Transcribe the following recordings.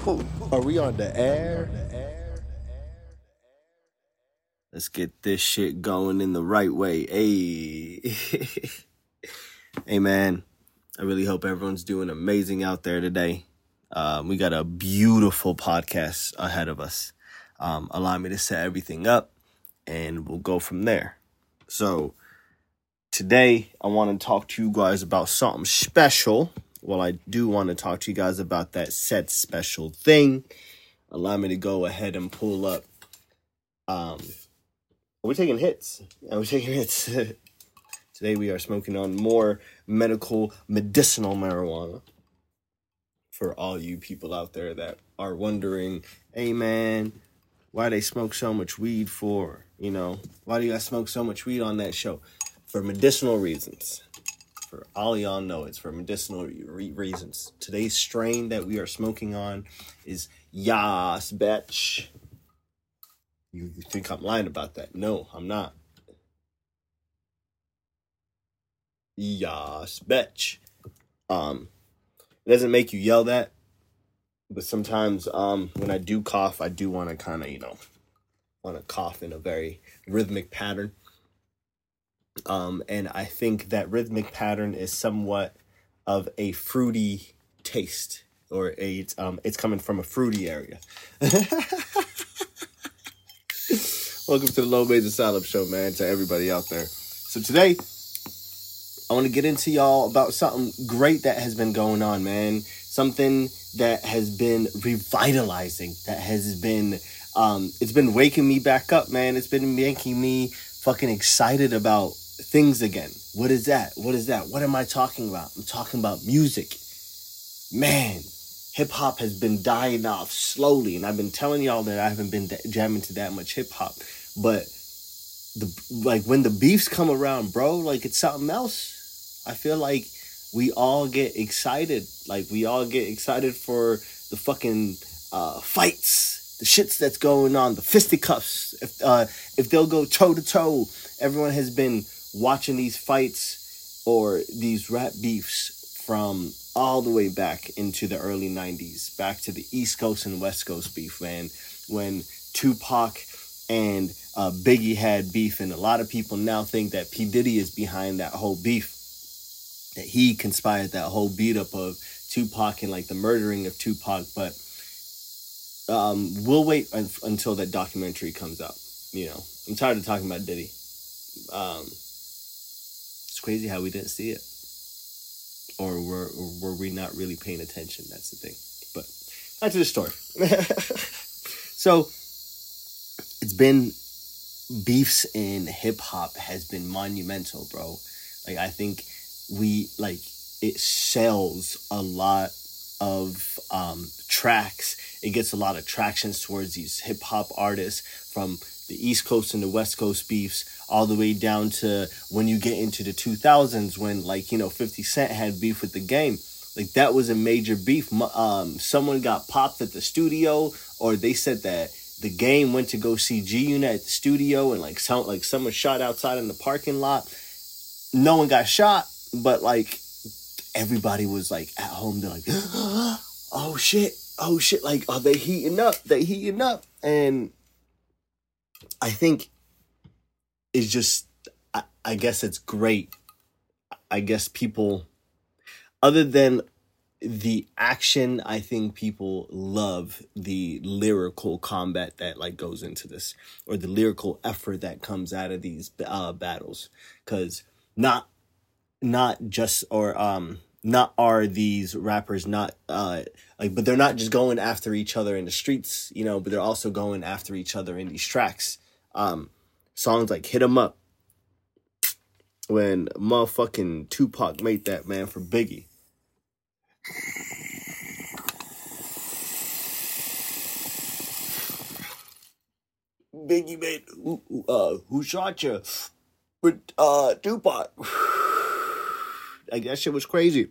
Are we on the air? Let's get this shit going in the right way. Hey. Hey, man. I really hope everyone's doing amazing out there today. We got a beautiful podcast ahead of us. Allow me to set everything up, and we'll go from there. So, today, I want to talk to you guys about something special. Well, I do want to talk to you guys about that set special thing. Allow me to go ahead and pull up. We're taking hits. Today we are smoking on more medicinal marijuana. For all you people out there that are wondering, hey man, why they smoke so much weed for? You know, why do you guys smoke so much weed on that show? For medicinal reasons. For all y'all know, it's for medicinal reasons. Today's strain that we are smoking on is Yas Betch. You think I'm lying about that? No, I'm not. Yas Betch. It doesn't make you yell that, but sometimes when I do cough, I do want to kind of, want to cough in a very rhythmic pattern. And I think that rhythmic pattern is somewhat of a fruity taste, or it's coming from a fruity area. Welcome to the Low Major Salad Show, man, to everybody out there. So today, I want to get into y'all about something great that has been going on, man. Something that has been revitalizing, that has been, it's been waking me back up, man. It's been making me fucking excited about things again. What is that? What am I talking about? I'm talking about music. Man, hip-hop has been dying off slowly, and I've been telling y'all that I haven't been jamming to that much hip-hop, but when the beefs come around, bro, like it's something else. I feel like we all get excited. Like we all get excited for the fucking fights, the shits that's going on, the fisticuffs. If they'll go toe to toe, everyone has been watching these fights or these rap beefs from all the way back into the early 90s, back to the East Coast and West Coast beef, man. When Tupac and Biggie had beef, and a lot of people now think that P. Diddy is behind that whole beef, that he conspired that whole beat up of Tupac and like the murdering of Tupac. But we'll wait until that documentary comes out. You know, I'm tired of talking about Diddy. It's crazy how we didn't see it, or were we not really paying attention? That's the thing. But back to the story. So it's been beefs in hip hop has been monumental, bro. Like I think it sells a lot of tracks. It gets a lot of tractions towards these hip hop artists from the East Coast and the West Coast beefs, all the way down to when you get into the 2000s when 50 Cent had beef with The Game. Like that was a major beef. Someone got popped at the studio, or they said that The Game went to go see G-Unit at the studio, and someone shot outside in the parking lot. No one got shot, but everybody was at home. They're like, oh shit, like, are they heating up? And I think it's just, I guess it's great. I guess people, other than the action, I think people love the lyrical combat that goes into this, or the lyrical effort that comes out of these battles. Because not are these rappers not but they're not just going after each other in the streets, but they're also going after each other in these tracks. Songs like Hit 'Em Up, when motherfucking Tupac made that, man, for Biggie. Biggie made who shot you with Tupac. Like that shit was crazy.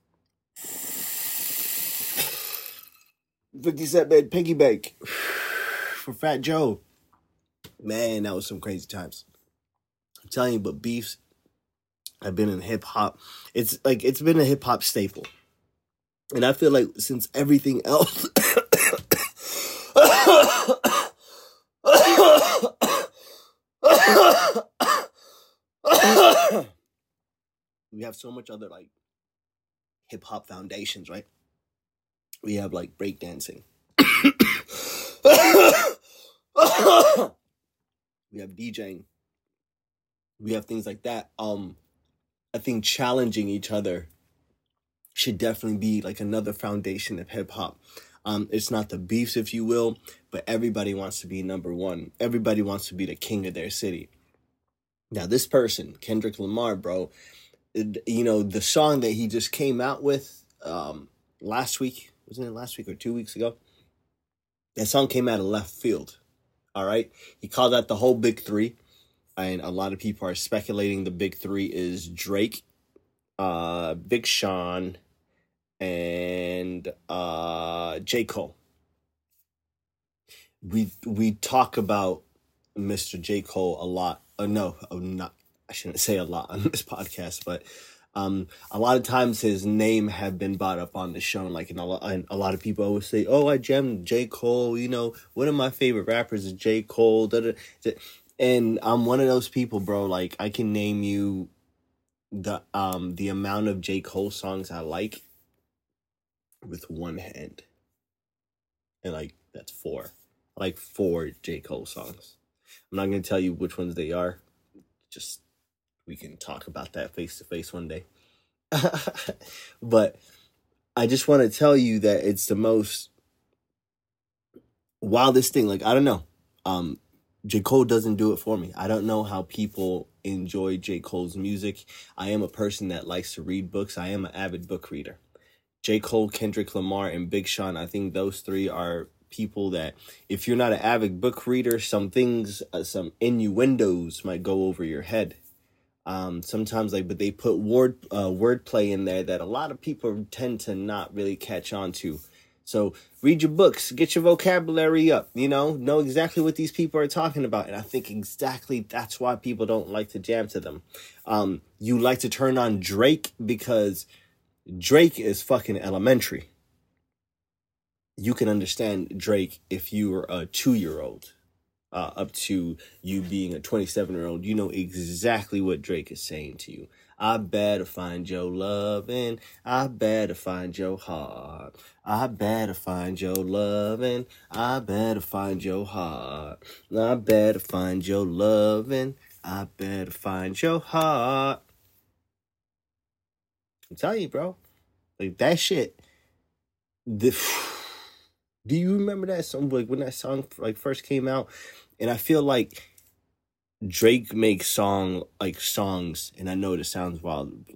50 Cent made Piggy Bank for Fat Joe. Man, that was some crazy times. I'm telling you, but beefs have been in hip hop. It's been a hip hop staple. And I feel like since everything else We have so much other like hip hop foundations, right? We have like breakdancing. We have DJing. We have things like that. I think challenging each other should definitely be like another foundation of hip hop. It's not the beefs, if you will, but everybody wants to be number one. Everybody wants to be the king of their city. Now, this person, Kendrick Lamar, bro, the song that he just came out with last week, wasn't it last week or 2 weeks ago? That song came out of left field, all right? He called that the whole big three, and a lot of people are speculating the big three is Drake, Big Sean, and J. Cole. We talk about Mr. J. Cole a lot. I shouldn't say a lot on this podcast, but a lot of times his name have been brought up on the show. Like, and a lot of people always say, "Oh, I jammed J. Cole." One of my favorite rappers is J. Cole. And I'm one of those people, bro. Like, I can name you the amount of J. Cole songs I like with one hand, and like that's four. I like 4 J. Cole songs. I'm not gonna tell you which ones they are. Just we can talk about that face to face one day. But I just want to tell you that it's the most wildest thing. Like, I don't know. J. Cole doesn't do it for me. I don't know how people enjoy J. Cole's music. I am a person that likes to read books. I am an avid book reader. J. Cole, Kendrick Lamar, and Big Sean, I think those 3 are people that, if you're not an avid book reader, some things, some innuendos might go over your head. Sometimes, but they put wordplay in there that a lot of people tend to not really catch on to. So read your books, get your vocabulary up, know exactly what these people are talking about. And I think exactly that's why people don't like to jam to them. You like to turn on Drake because Drake is fucking elementary. You can understand Drake if you were a 2-year-old. Up to you being a 27-year-old, you know exactly what Drake is saying to you. I better find your lovin'. I better find your heart. I better find your lovin'. I better find your heart. I better find your lovin'. I better find your heart. I'm telling you, bro. Like, that shit. Do you remember that song? Like, when that song first came out? And I feel like Drake makes songs, and I know it sounds wild,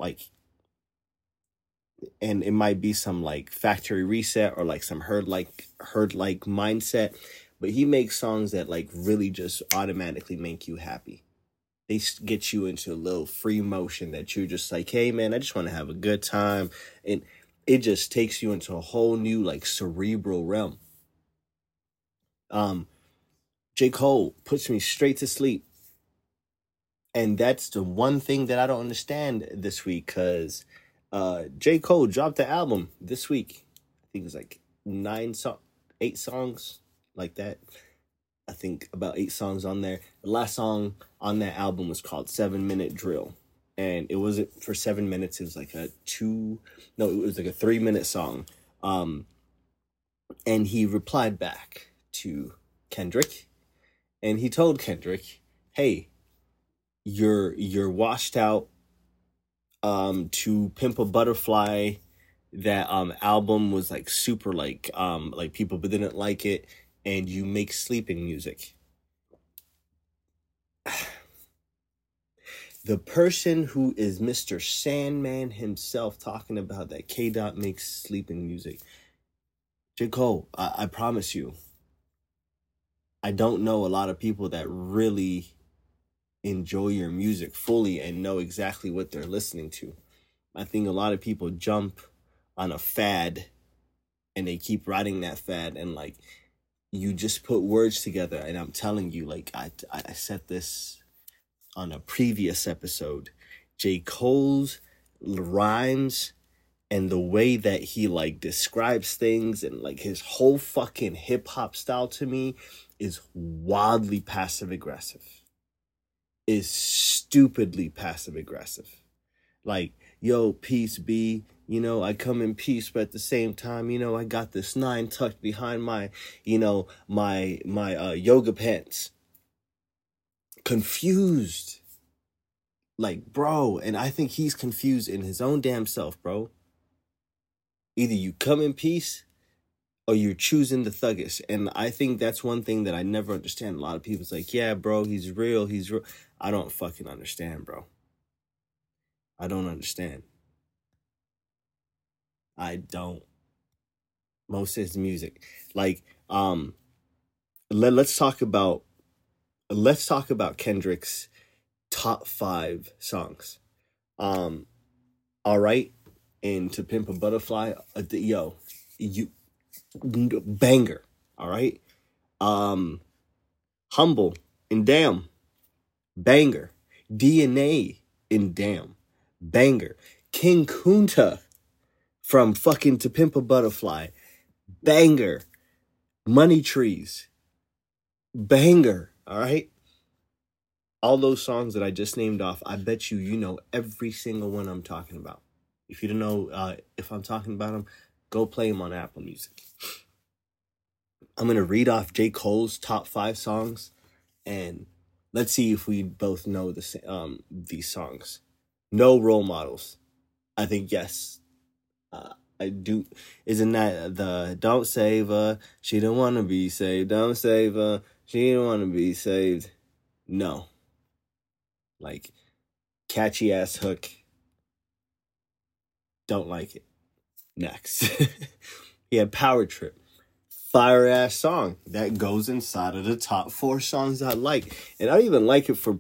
and it might be some factory reset or some herd mindset, but he makes songs that really just automatically make you happy. They get you into a little free motion that you're just like, hey man, I just want to have a good time, and it just takes you into a whole new cerebral realm. J. Cole puts me straight to sleep. And that's the one thing that I don't understand this week, because J. Cole dropped the album this week. I think it was 8 songs like that. I think about 8 songs on there. The last song on that album was called 7 Minute Drill. And it wasn't for 7 minutes. It was it was a 3-minute song. And he replied back to Kendrick. And he told Kendrick, hey, you're washed out. To Pimp a Butterfly, that album was super people didn't like it, and you make sleeping music. The person who is Mr. Sandman himself talking about that K-Dot makes sleeping music. J. Cole, I promise you, I don't know a lot of people that really enjoy your music fully and know exactly what they're listening to. I think a lot of people jump on a fad and they keep riding that fad, and you just put words together. And I'm telling you, I said this on a previous episode, J. Cole's rhymes And the way that he like describes things and like his whole fucking hip hop style to me is wildly passive aggressive. Is stupidly passive aggressive. Like, yo, peace be, I come in peace, but at the same time, I got this 9 tucked behind my, my yoga pants. Confused. Like, bro, and I think he's confused in his own damn self, bro. Either you come in peace or you're choosing the thuggish. And I think that's one thing that I never understand. A lot of people's like, yeah, bro, he's real. I don't fucking understand, bro. I don't understand. I don't. Most of his music. Like, let's talk about Kendrick's top 5 songs. All Right, and To Pimp a Butterfly, banger. All right. Humble and Damn, banger. DNA and Damn, banger. King Kunta from fucking To Pimp a Butterfly, banger. Money Trees, banger. All right. All those songs that I just named off, I bet you know every single one I'm talking about. If you don't know if I'm talking about them, go play them on Apple Music. I'm going to read off J. Cole's top 5 songs, and let's see if we both know these songs. No Role Models. I think yes. I do. Isn't that the Don't Save Her, she don't want to be saved. Don't save her, she don't want to be saved. No. Like, catchy ass hook. Don't like it. Next. He had Power Trip. Fire ass song that goes inside of the top 4 songs I like. And I don't even like it for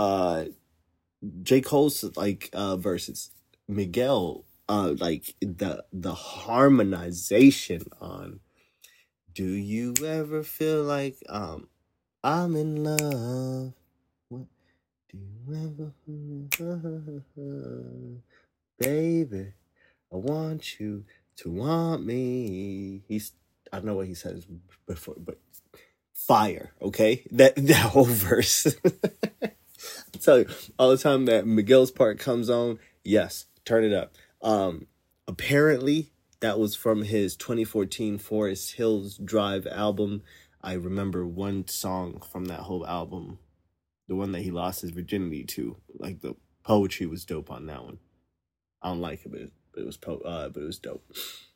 J. Cole's like verses. Miguel, like the harmonization on Do You Ever Feel Like I'm in love? What do you ever baby, I want you to want me. I don't know what he says before, but fire, okay? That whole verse. I tell you, all the time that Miguel's part comes on, yes, turn it up. Apparently, that was from his 2014 Forest Hills Drive album. I remember one song from that whole album, the one that he lost his virginity to. Like, the poetry was dope on that one. I don't like it, but it was dope.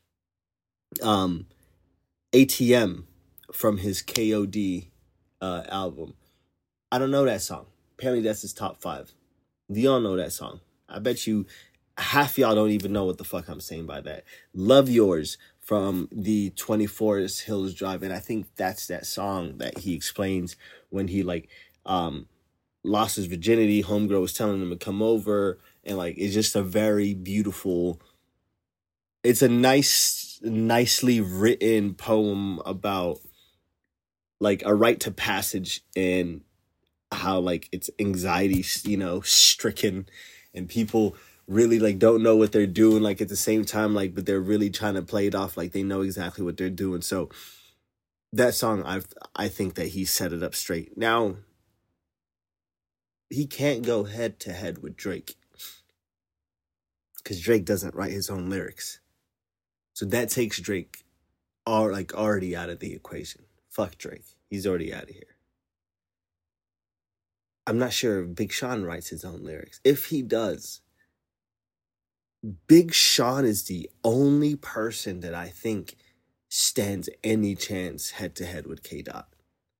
ATM from his KOD album. I don't know that song. Apparently that's his top 5. Do y'all know that song? I bet you half y'all don't even know what the fuck I'm saying by that. Love Yours from the 24 Hills Drive. And I think that's that song that he explains when he like lost his virginity. Homegirl was telling him to come over. And like, it's just a very beautiful, it's a nicely written poem about like a rite to passage and how like it's anxiety, stricken, and people really like don't know what they're doing, like at the same time, like, but they're really trying to play it off like they know exactly what they're doing. So that song, I think that he set it up straight. Now, he can't go head to head with Drake because Drake doesn't write his own lyrics. So that takes Drake already out of the equation. Fuck Drake. He's already out of here. I'm not sure if Big Sean writes his own lyrics. If he does, Big Sean is the only person that I think stands any chance head to head with K. Dot.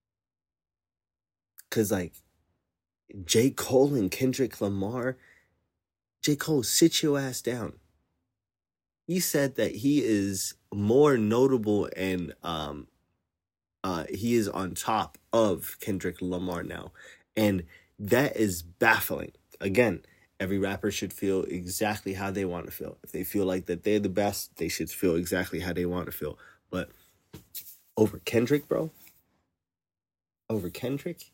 Because like J. Cole and Kendrick Lamar, J. Cole, sit your ass down. He said that he is more notable and he is on top of Kendrick Lamar now. And that is baffling. Again, every rapper should feel exactly how they want to feel. If they feel like that they're the best, they should feel exactly how they want to feel. But over Kendrick, bro, over Kendrick,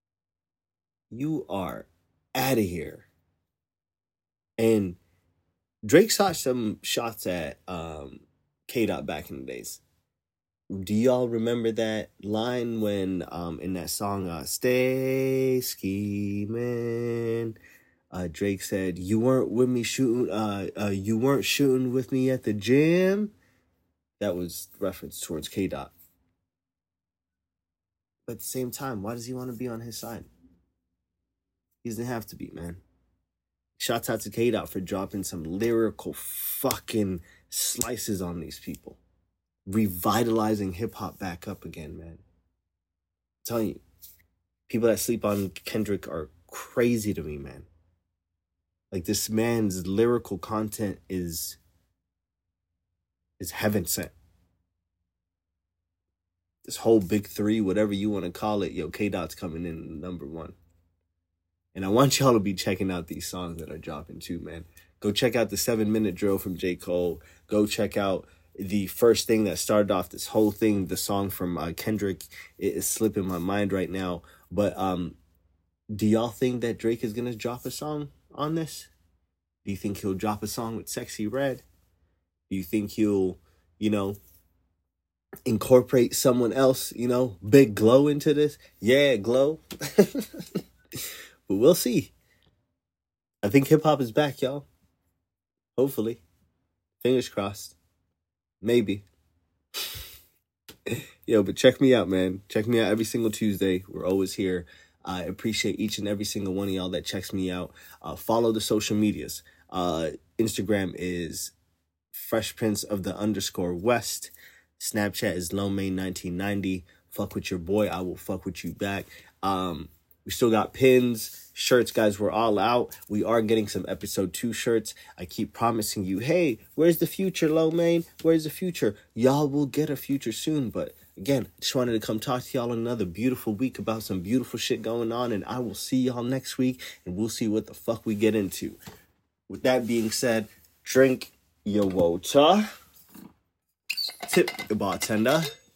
you are out of here. And Drake shot some shots at K-Dot back in the days. Do y'all remember that line when in that song Stay Scheming? Drake said, "You weren't with me shooting. You weren't shooting with me at the gym." That was reference towards K-Dot. But at the same time, why does he want to be on his side? He doesn't have to be, man. Shouts out to K-Dot for dropping some lyrical fucking slices on these people. Revitalizing hip-hop back up again, man. I'm telling you, people that sleep on Kendrick are crazy to me, man. Like, this man's lyrical content is heaven sent. This whole big three, whatever you want to call it, yo, K-Dot's coming in number one. And I want y'all to be checking out these songs that are dropping too, man. Go check out the 7-minute drill from J. Cole. Go check out the first thing that started off this whole thing, the song from Kendrick. It is slipping my mind right now. But do y'all think that Drake is going to drop a song on this? Do you think he'll drop a song with Sexy Red? Do you think he'll, incorporate someone else, Big Glow into this? Yeah, Glow. But we'll see. I think hip-hop is back, y'all. Hopefully. Fingers crossed. Maybe. Yo, but check me out, man. Check me out every single Tuesday. We're always here. I appreciate each and every single one of y'all that checks me out. Follow the social medias. Instagram is Fresh Prince of the _West. Snapchat is LoMain1990. Fuck with your boy. I will fuck with you back. We still got pins, shirts, guys. We're all out. We are getting some episode 2 shirts. I keep promising you, hey, where's the future, LoMain? Where's the future? Y'all will get a future soon. But again, I just wanted to come talk to y'all another beautiful week about some beautiful shit going on. And I will see y'all next week. And we'll see what the fuck we get into. With that being said, drink your water. Tip the bartender.